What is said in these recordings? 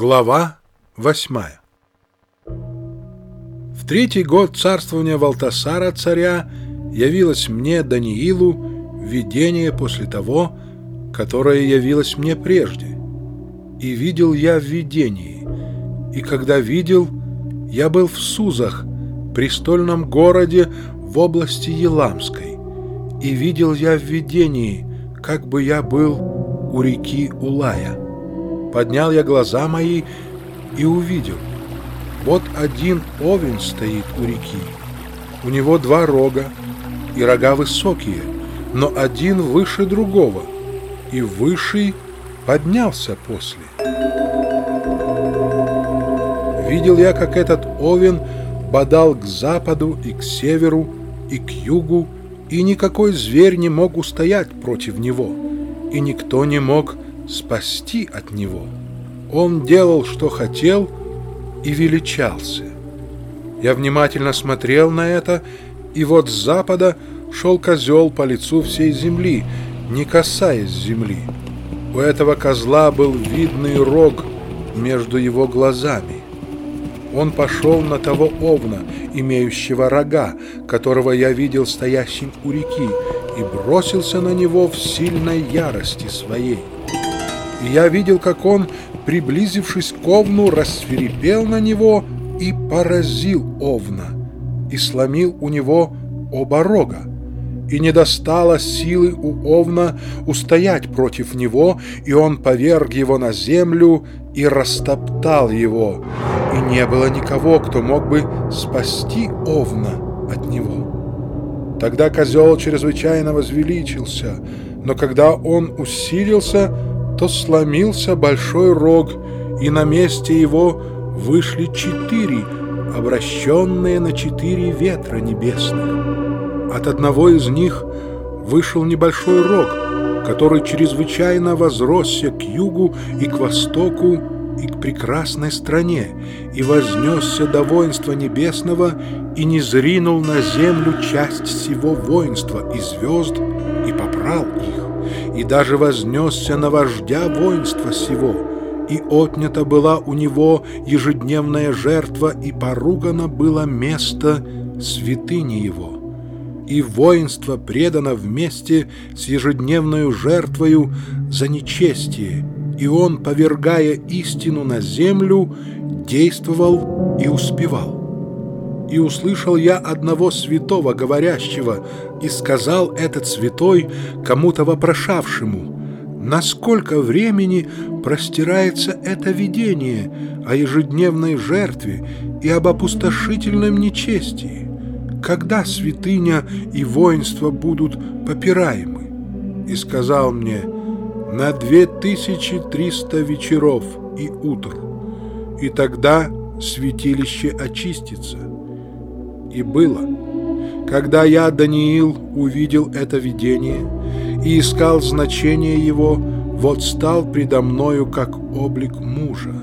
Глава 8. В 3-й год царствования Валтасара царя явилось мне, Даниилу, видение после того, которое явилось мне прежде. И видел я в видении, и когда видел, я был в Сузах, престольном городе в области Еламской, и видел я в видении, как бы я был у реки Улая. Поднял я глаза мои и увидел. Вот один овен стоит у реки. У него 2 рога, и рога высокие, но один выше другого, и высший поднялся после. Видел я, как этот овен бодал к западу и к северу, и к югу, и никакой зверь не мог устоять против него, и никто не мог спасти от него. Он делал, что хотел, и величался. Я внимательно смотрел на это, и вот с запада шел козел по лицу всей земли, не касаясь земли. У этого козла был видный рог между его глазами. Он пошел на того овна, имеющего рога, которого я видел стоящим у реки, и бросился на него в сильной ярости своей. И я видел, как он, приблизившись к овну, рассвирепел на него и поразил овна, и сломил у него оба рога. И не достало силы у овна устоять против него, и он поверг его на землю и растоптал его, и не было никого, кто мог бы спасти овна от него. Тогда козел чрезвычайно возвеличился, но когда он усилился, то сломился большой рог, и на месте его вышли 4, обращенные на 4 ветра небесных. От одного из них вышел небольшой рог, который чрезвычайно возросся к югу и к востоку и к прекрасной стране, и вознесся до воинства небесного, и низринул на землю часть сего воинства и звезд, и попрал их, и даже вознесся на вождя воинства сего, и отнята была у него ежедневная жертва, и поругано было место святыни его. И воинство предано вместе с ежедневною жертвою за нечестие, и он, повергая истину на землю, действовал и успевал. И услышал я одного святого, говорящего, и сказал этот святой кому-то вопрошавшему: насколько времени простирается это видение о ежедневной жертве и об опустошительном нечестии? Когда святыня и воинство будут попираемы? И сказал мне: на 2300 вечеров и утр, и тогда святилище очистится. И было, когда я, Даниил, увидел это видение и искал значение его, вот стал предо мною как облик мужа.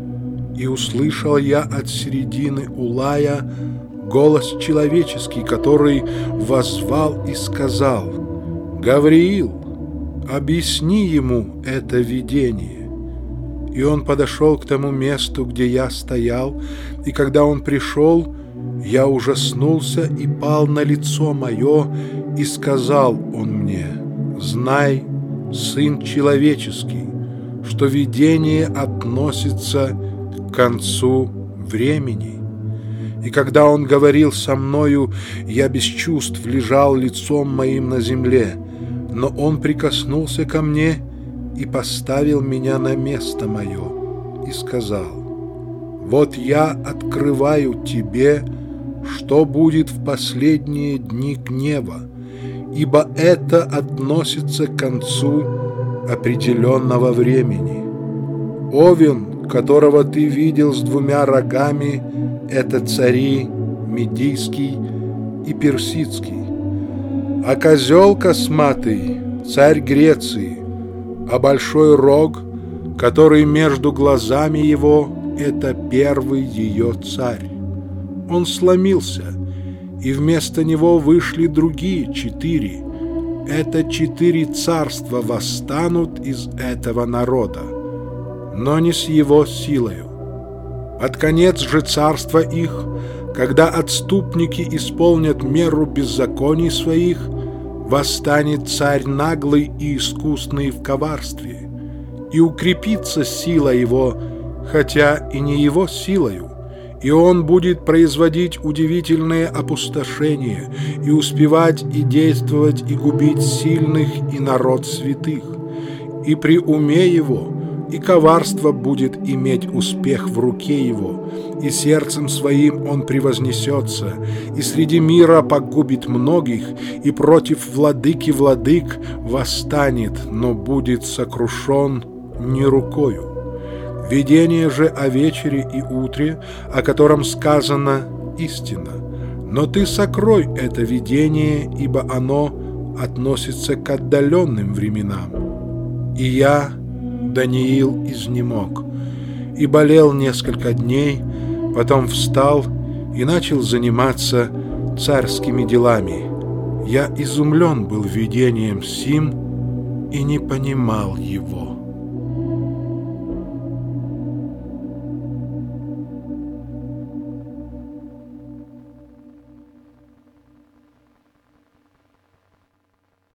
И услышал я от середины Улая голос человеческий, который воззвал и сказал: «Гавриил, объясни ему это видение». И он подошел к тому месту, где я стоял, и когда он пришел, я ужаснулся и пал на лицо мое, и сказал он мне: «Знай, сын человеческий, что видение относится к концу времени». И когда он говорил со мною, я без чувств лежал лицом моим на земле, но он прикоснулся ко мне и поставил меня на место мое и сказал: «Вот я открываю тебе, что будет в последние дни гнева, ибо это относится к концу определенного времени. Овен, которого ты видел с 2 рогами, это цари Медийский и Персидский, а козел косматый — царь Греции, а большой рог, который между глазами его, это первый ее царь. Он сломился, и вместо него вышли другие 4. Это 4 царства восстанут из этого народа. но не с его силою. Под конец же царства их, когда отступники исполнят меру беззаконий своих, восстанет царь наглый и искусный в коварстве, и укрепится сила его, хотя и не его силою, и он будет производить удивительные опустошения, и успевать и действовать, и губить сильных и народ святых. И при уме его и коварство будет иметь успех в руке его, и сердцем своим он превознесется, и среди мира погубит многих, и против владыки владык восстанет, но будет сокрушен не рукою. Видение же о вечере и утре, о котором сказано истина, но ты сокрой это видение, ибо оно относится к отдаленным временам. И я, Даниил, изнемог и болел несколько дней, потом встал и начал заниматься царскими делами. Я изумлен был видением сим и не понимал его.